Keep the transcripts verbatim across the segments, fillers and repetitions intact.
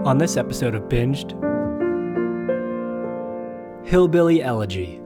On this episode of Binged, Hillbilly Elegy.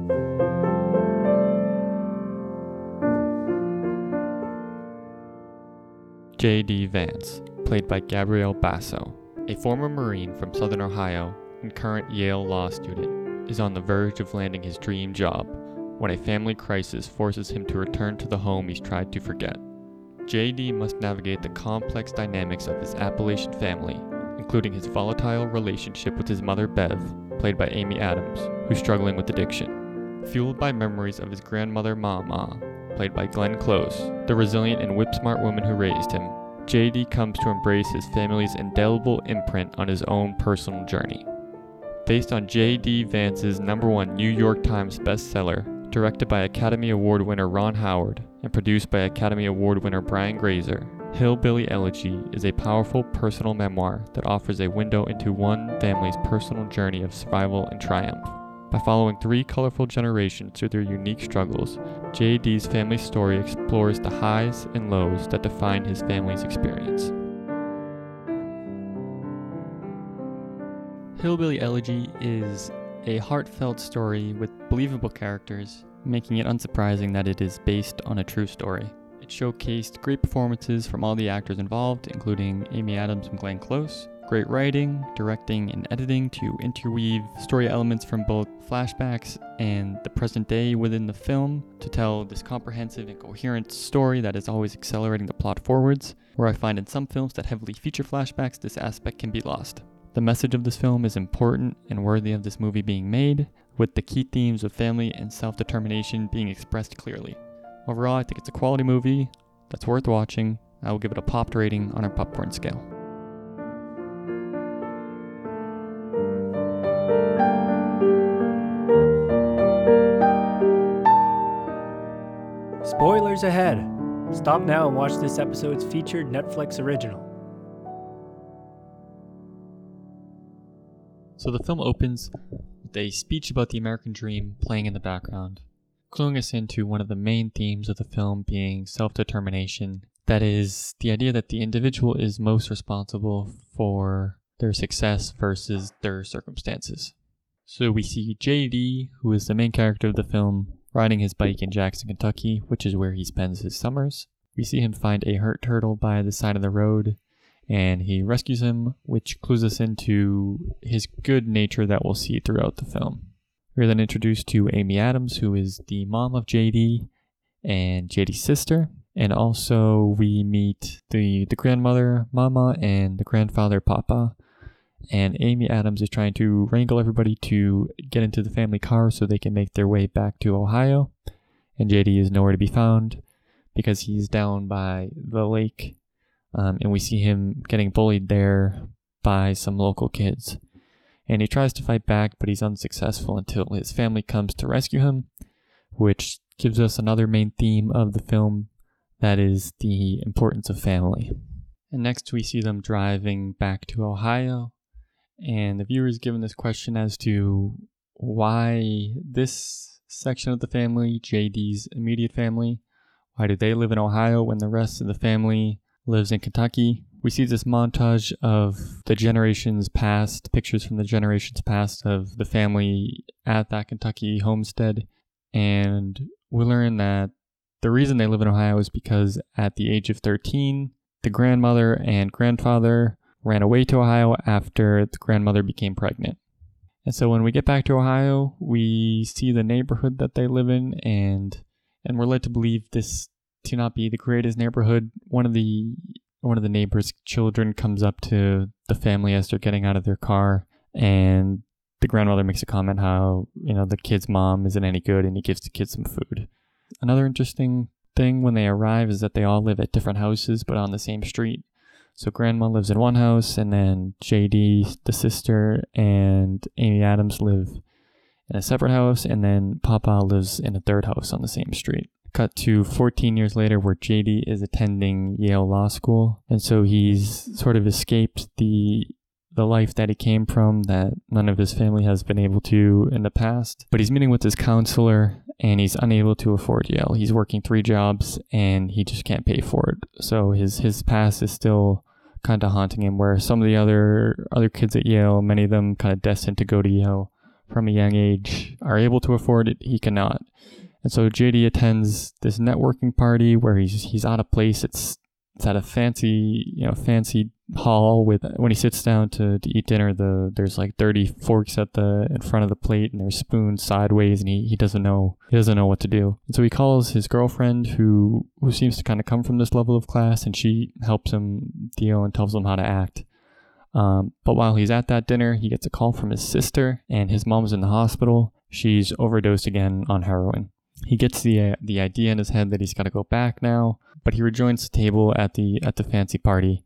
J D. Vance, played by Gabrielle Basso, a former Marine from Southern Ohio and current Yale law student, is on the verge of landing his dream job when a family crisis forces him to return to the home he's tried to forget. J D must navigate the complex dynamics of his Appalachian family, including his volatile relationship with his mother Bev, played by Amy Adams, who's struggling with addiction. Fueled by memories of his grandmother Mama, played by Glenn Close, the resilient and whip-smart woman who raised him, J D comes to embrace his family's indelible imprint on his own personal journey. Based on J D. Vance's number one New York Times bestseller, directed by Academy Award winner Ron Howard, and produced by Academy Award winner Brian Grazer, Hillbilly Elegy is a powerful personal memoir that offers a window into one family's personal journey of survival and triumph. By following three colorful generations through their unique struggles, J D's family story explores the highs and lows that define his family's experience. Hillbilly Elegy is a heartfelt story with believable characters, making it unsurprising that it is based on a true story. It showcased great performances from all the actors involved, including Amy Adams and Glenn Close, great writing, directing, and editing to interweave story elements from both flashbacks and the present day within the film to tell this comprehensive and coherent story that is always accelerating the plot forwards, where I find in some films that heavily feature flashbacks, this aspect can be lost. The message of this film is important and worthy of this movie being made, with the key themes of family and self-determination being expressed clearly. Overall, I think it's a quality movie that's worth watching. I will give it a popped rating on our popcorn scale. Spoilers ahead! Stop now and watch this episode's featured Netflix original. So the film opens with a speech about the American dream playing in the background, cluing us into one of the main themes of the film being self-determination. That is, the idea that the individual is most responsible for their success versus their circumstances. So we see J D, who is the main character of the film, riding his bike in Jackson, Kentucky, which is where he spends his summers. We see him find a hurt turtle by the side of the road, and he rescues him, which clues us into his good nature that we'll see throughout the film. We're then introduced to Amy Adams, who is the mom of J D and J D's sister. And also we meet the, the grandmother, Mama, and the grandfather, Papa. And Amy Adams is trying to wrangle everybody to get into the family car so they can make their way back to Ohio. And J D is nowhere to be found because he's down by the lake. Um, and we see him getting bullied there by some local kids. And he tries to fight back, but he's unsuccessful until his family comes to rescue him, which gives us another main theme of the film, that is the importance of family. And next we see them driving back to Ohio, and the viewer is given this question as to why this section of the family, J D's immediate family, why do they live in Ohio when the rest of the family lives in Kentucky? We see this montage of the generations past, pictures from the generations past of the family at that Kentucky homestead. And we learn that the reason they live in Ohio is because at the age of thirteen, the grandmother and grandfather ran away to Ohio after the grandmother became pregnant. And so when we get back to Ohio, we see the neighborhood that they live in, and and we're led to believe this to not be the greatest neighborhood. One of the one of the neighbors' children comes up to the family as they're getting out of their car, and the grandmother makes a comment how, you know, the kid's mom isn't any good, and he gives the kid some food. Another interesting thing when they arrive is that they all live at different houses but on the same street. So grandma lives in one house, and then J D, the sister, and Amy Adams live in a separate house, and then Papa lives in a third house on the same street. Cut to fourteen years later, where J D is attending Yale Law School, and so he's sort of escaped the the life that he came from that none of his family has been able to in the past. But he's meeting with his counselor, and he's unable to afford Yale. He's working three jobs, and he just can't pay for it. So his his past is still kind of haunting him, where some of the other other kids at Yale, many of them kind of destined to go to Yale from a young age, are able to afford it. He cannot. And so J D attends this networking party where he's he's out of place. It's it's at a fancy, you know, fancy hall with, when he sits down to, to eat dinner, the there's like thirty forks at the in front of the plate, and there's spoons sideways, and he, he doesn't know he doesn't know what to do. And so he calls his girlfriend, who who seems to kind of come from this level of class, and she helps him deal and tells him how to act. Um, but while he's at that dinner, he gets a call from his sister, and his mom's in the hospital. She's overdosed again on heroin. He gets the uh, the idea in his head that he's got to go back now, but he rejoins the table at the at the fancy party,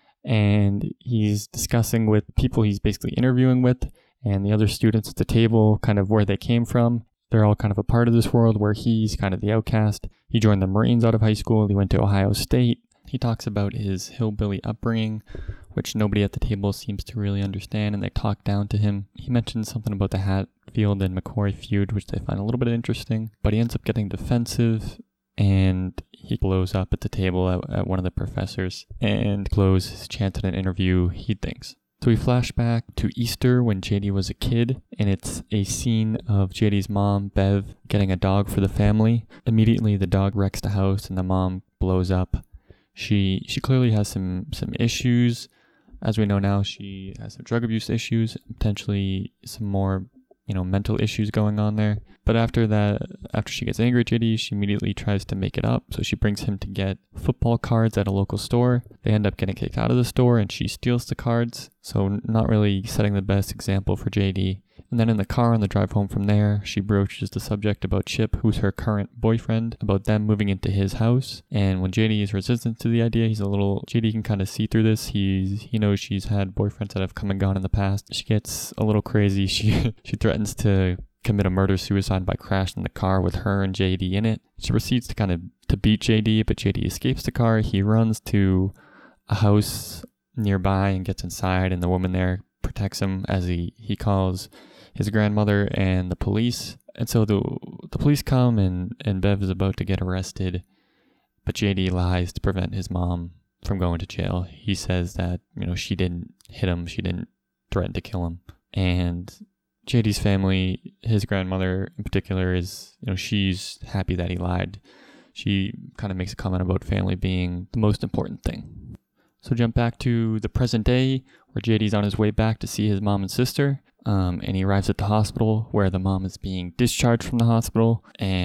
and he's discussing with people he's basically interviewing with, and the other students at the table, kind of where they came from. They're all kind of a part of this world where he's kind of the outcast. He joined the Marines out of high school. He went to Ohio State. He talks about his hillbilly upbringing, which nobody at the table seems to really understand, and they talk down to him. He mentions something about the Hatfield and McCoy feud, which they find a little bit interesting, but he ends up getting defensive, and he blows up at the table at, at one of the professors and blows his chance at an interview, he thinks. So we flash back to Easter when J D was a kid, and it's a scene of J D's mom, Bev, getting a dog for the family. Immediately, the dog wrecks the house, and the mom blows up. She she clearly has some, some issues. As we know now, she has some drug abuse issues, potentially some more, you know, mental issues going on there. But after that, after she gets angry at J D, she immediately tries to make it up. So she brings him to get football cards at a local store. They end up getting kicked out of the store, and she steals the cards. So not really setting the best example for J D. And then in the car on the drive home from there, she broaches the subject about Chip, who's her current boyfriend, about them moving into his house. And when J D is resistant to the idea, he's a little, J D can kind of see through this. He's, he knows she's had boyfriends that have come and gone in the past. She gets a little crazy. She, she threatens to commit a murder-suicide by crashing the car with her and J D in it. She proceeds to kind of to beat J D, but J D escapes the car. He runs to a house nearby and gets inside, and the woman there protects him as he, he calls his grandmother and the police. And so the the police come, and, and Bev is about to get arrested, but J D lies to prevent his mom from going to jail. He says that, you know, she didn't hit him, she didn't threaten to kill him. And J D's family, his grandmother in particular, is, you know, she's happy that he lied. She kind of makes a comment about family being the most important thing. So jump back to the present day, where J D's on his way back to see his mom and sister. Um, and he arrives at the hospital where the mom is being discharged from the hospital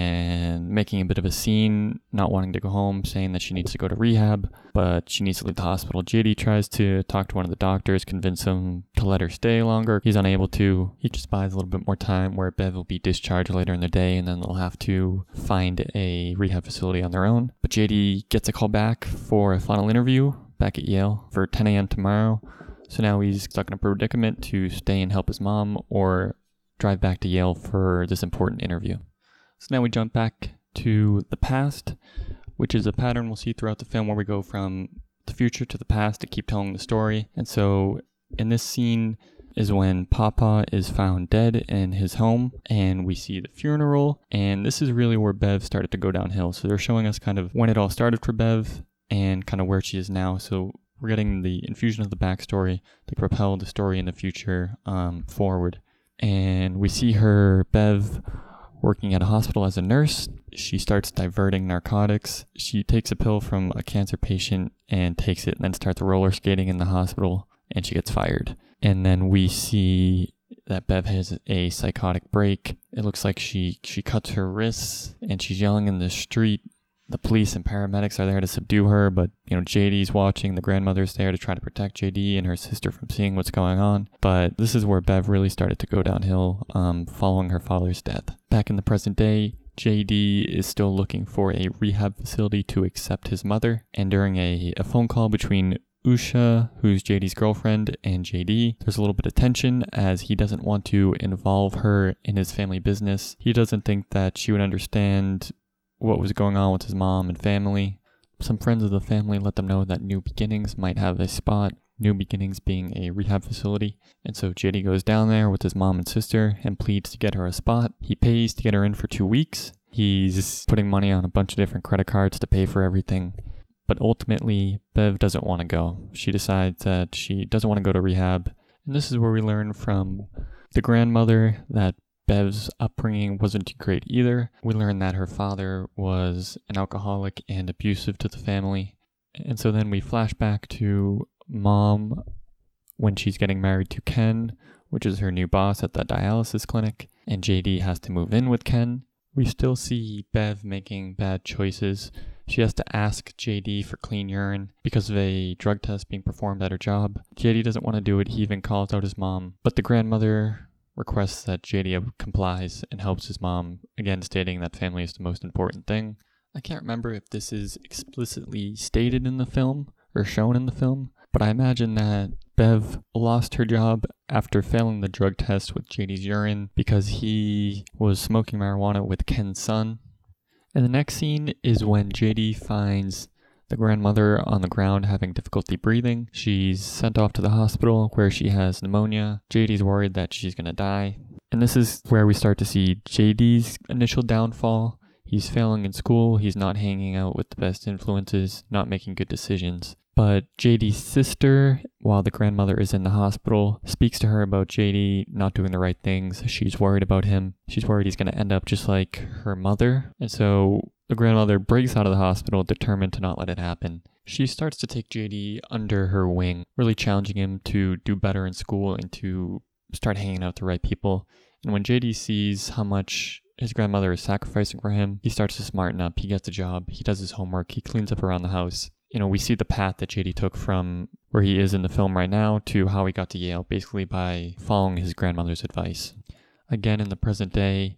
and making a bit of a scene, not wanting to go home, saying that she needs to go to rehab, but she needs to leave the hospital. J D tries to talk to one of the doctors, convince him to let her stay longer. He's unable to. He just buys a little bit more time, where Bev will be discharged later in the day, and then they'll have to find a rehab facility on their own. But J D gets a call back for a final interview back at Yale for ten a.m. tomorrow. So now he's stuck in a predicament to stay and help his mom or drive back to Yale for this important interview. So now we jump back to the past, which is a pattern we'll see throughout the film where we go from the future to the past to keep telling the story. And so in this scene is when Papa is found dead in his home, and we see the funeral. And this is really where Bev started to go downhill. So they're showing us kind of when it all started for Bev and kind of where she is now. So we're getting the infusion of the backstory to propel the story in the future um, forward. And we see her, Bev, working at a hospital as a nurse. She starts diverting narcotics. She takes a pill from a cancer patient and takes it, and then starts roller skating in the hospital, and she gets fired. And then we see that Bev has a psychotic break. It looks like she, she cuts her wrists, and she's yelling in the street. The police and paramedics are there to subdue her, but, you know, J D's watching. The grandmother's there to try to protect J D and her sister from seeing what's going on. But this is where Bev really started to go downhill um, following her father's death. Back in the present day, J D is still looking for a rehab facility to accept his mother. And during a, a phone call between Usha, who's J D's girlfriend, and J D, there's a little bit of tension as he doesn't want to involve her in his family business. He doesn't think that she would understand what was going on with his mom and family. Some friends of the family let them know that New Beginnings might have a spot, New Beginnings being a rehab facility. And so J D goes down there with his mom and sister and pleads to get her a spot. He pays to get her in for two weeks. He's putting money on a bunch of different credit cards to pay for everything. But ultimately, Bev doesn't want to go. She decides that she doesn't want to go to rehab. And this is where we learn from the grandmother that Bev's upbringing wasn't too great either. We learn that her father was an alcoholic and abusive to the family. And so then we flash back to Mom when she's getting married to Ken, which is her new boss at the dialysis clinic, and J D has to move in with Ken. We still see Bev making bad choices. She has to ask J D for clean urine because of a drug test being performed at her job. J D doesn't want to do it. He even calls out his mom. But the grandmother requests that J D complies and helps his mom, again stating that family is the most important thing. I can't remember if this is explicitly stated in the film or shown in the film, but I imagine that Bev lost her job after failing the drug test with J D's urine because he was smoking marijuana with Ken's son. And the next scene is when J D finds the grandmother on the ground having difficulty breathing. She's sent off to the hospital where she has pneumonia. J D's worried that she's going to die. And this is where we start to see J D's initial downfall. He's failing in school. He's not hanging out with the best influences, not making good decisions. But J D's sister, while the grandmother is in the hospital, speaks to her about J D not doing the right things. She's worried about him. She's worried he's going to end up just like her mother. And so the grandmother breaks out of the hospital, determined to not let it happen. She starts to take J D under her wing, really challenging him to do better in school and to start hanging out with the right people. And when J D sees how much his grandmother is sacrificing for him, he starts to smarten up. He gets a job. He does his homework. He cleans up around the house. You know, we see the path that J D took from where he is in the film right now to how he got to Yale, basically by following his grandmother's advice. Again, in the present day,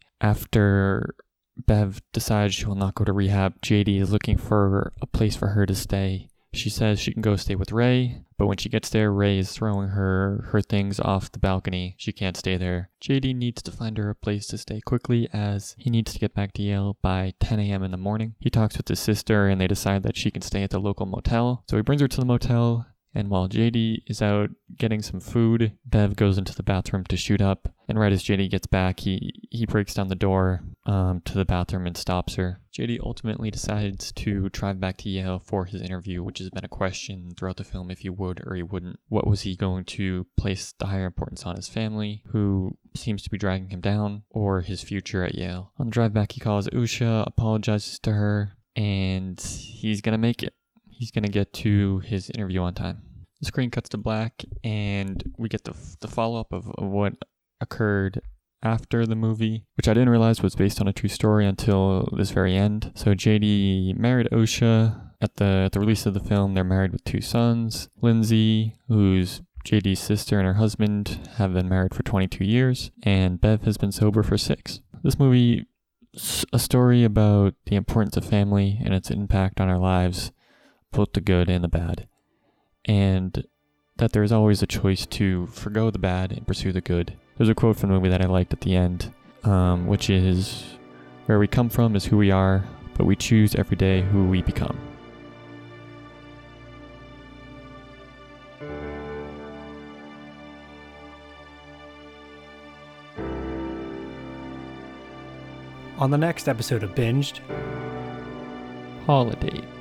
after Bev decides she will not go to rehab, J D is looking for a place for her to stay. She says she can go stay with Ray, but when she gets there, Ray is throwing her, her things off the balcony. She can't stay there. J D needs to find her a place to stay quickly as he needs to get back to Yale by ten a.m. in the morning. He talks with his sister and they decide that she can stay at the local motel. So he brings her to the motel, and while J D is out getting some food, Bev goes into the bathroom to shoot up. And right as J D gets back, he, he breaks down the door um, to the bathroom and stops her. J D ultimately decides to drive back to Yale for his interview, which has been a question throughout the film if he would or he wouldn't. What was he going to place the higher importance on, his family, who seems to be dragging him down, or his future at Yale? On the drive back, he calls Usha, apologizes to her, and he's going to make it. He's going to get to his interview on time. The screen cuts to black, and we get the, the follow-up of, of what occurred after the movie, which I didn't realize was based on a true story until this very end. So J D married Osha. At the, at the release of the film, they're married with two sons. Lindsay, who's J D's sister, and her husband have been married for twenty-two years, and Bev has been sober for six. This movie is a story about the importance of family and its impact on our lives, both the good and the bad. And that there's always a choice to forgo the bad and pursue the good. There's a quote from the movie that I liked at the end, um, which is, "Where we come from is who we are, but we choose every day who we become." On the next episode of Binged, Holiday.